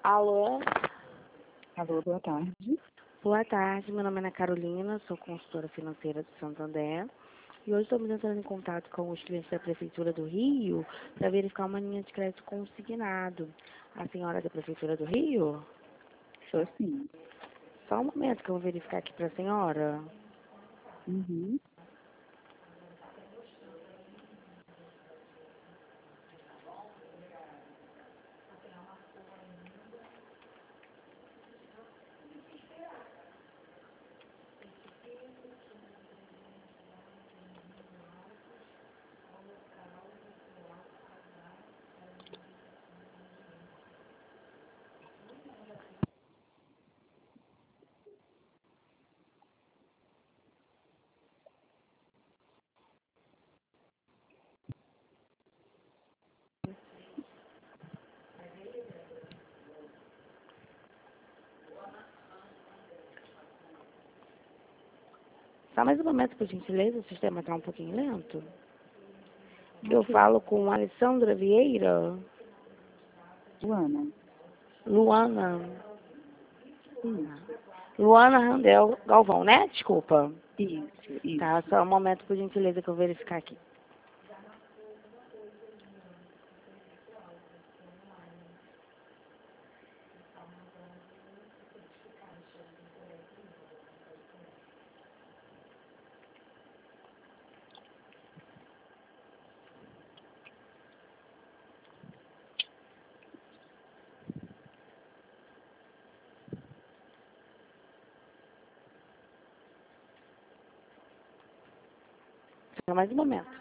Alô? Alô, boa tarde. Boa tarde, meu nome é Ana Carolina, sou consultora financeira do Santander. E hoje estamos entrando em contato com os clientes da Prefeitura do Rio para verificar uma linha de crédito consignado. A senhora é da Prefeitura do Rio? Sou sim. Só um momento que eu vou verificar aqui para a senhora. Uhum. Só mais um momento, por gentileza, o sistema está um pouquinho lento. Eu falo com a Alessandra Vieira. Luana. Luana. Isso. Luana Randel Galvão, né? Desculpa. Isso. Tá, só um momento, por gentileza, que eu vou verificar aqui. Só mais um momento.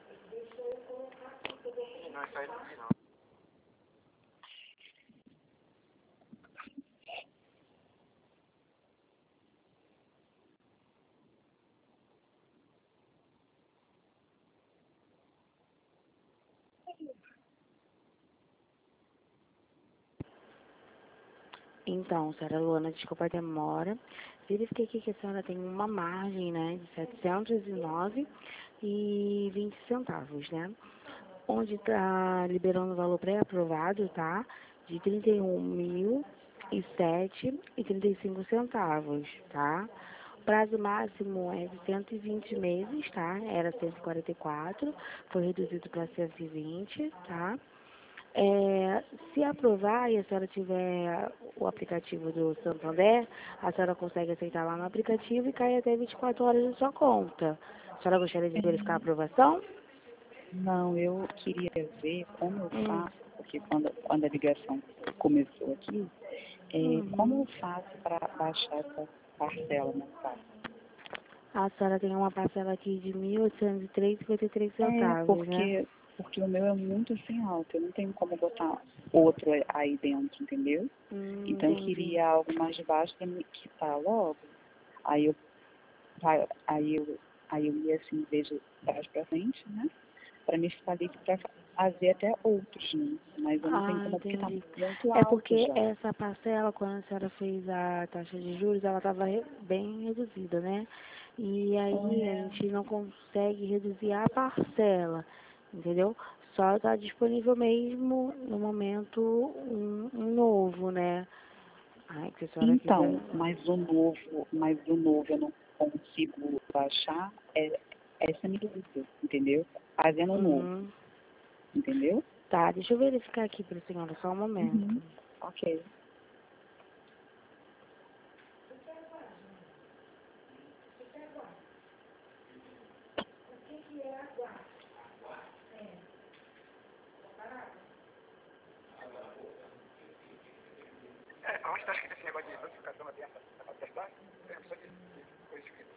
Então, senhora Luana, desculpa a demora. Verifiquei aqui que a senhora tem uma margem, né, de R$ 709,20, né? Onde está liberando o valor pré-aprovado, tá? De R$ 31.007,35, tá? O prazo máximo é de 120 meses, tá? Era 144, foi reduzido para 120, tá? Se aprovar e a senhora tiver o aplicativo do Santander, a senhora consegue aceitar lá no aplicativo e cai até 24 horas na sua conta. A senhora gostaria de verificar a aprovação? Não, eu queria ver como eu faço, porque quando a ligação começou aqui, como eu faço para baixar essa parcela mensal? A senhora tem uma parcela aqui de R$ 1.803,53, né? Porque o meu é muito assim alto, eu não tenho como botar outro aí dentro, entendeu? Então eu Entendi. queria algo mais baixo para me quitar logo. Aí eu, aí eu ia assim, vejo trás para frente, né? Para me ficar livre para fazer até outros, né? Mas eu não tenho como porque está Entendi. muito É alto porque já. essa parcela, quando a senhora fez a taxa de juros, ela estava bem reduzida, né? E aí a gente não consegue reduzir a parcela, entendeu? Só está disponível mesmo no momento um novo, né? Ai, que a senhora quiser. Então, mas o novo eu não consigo baixar, essa é a minha dúvida, entendeu? Fazendo o novo, Uhum. entendeu? Tá, deixa eu verificar aqui para a senhora, só um momento. Ok. Onde está escrito esse negócio de notificação aberta? Para testar? É, precisa de coisa escrita.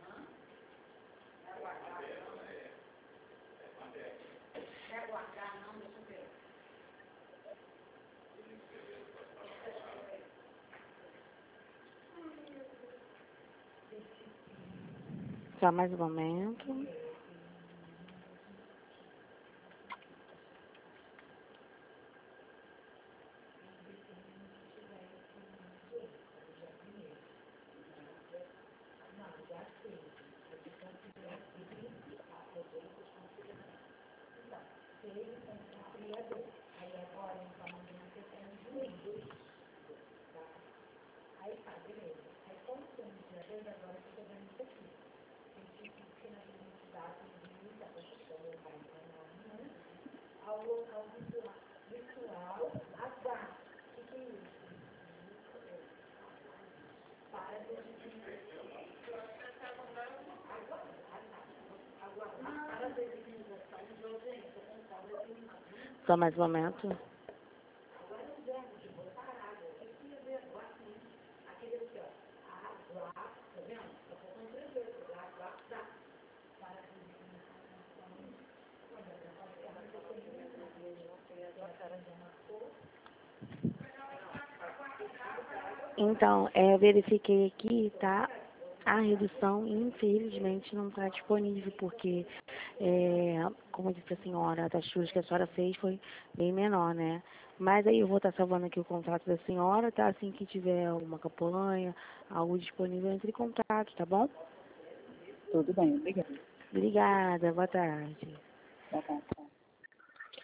Só mais um momento. Só mais um momento. Então, eu verifiquei aqui, tá? A redução, infelizmente, não está disponível, porque, como eu disse a senhora, a taxa de juros que a senhora fez foi bem menor, né? Mas aí eu vou estar salvando aqui o contrato da senhora, tá? Assim que tiver alguma campanha, algo disponível, entre em contato, tá bom? Tudo bem, obrigada. Obrigada, boa tarde. Boa tarde.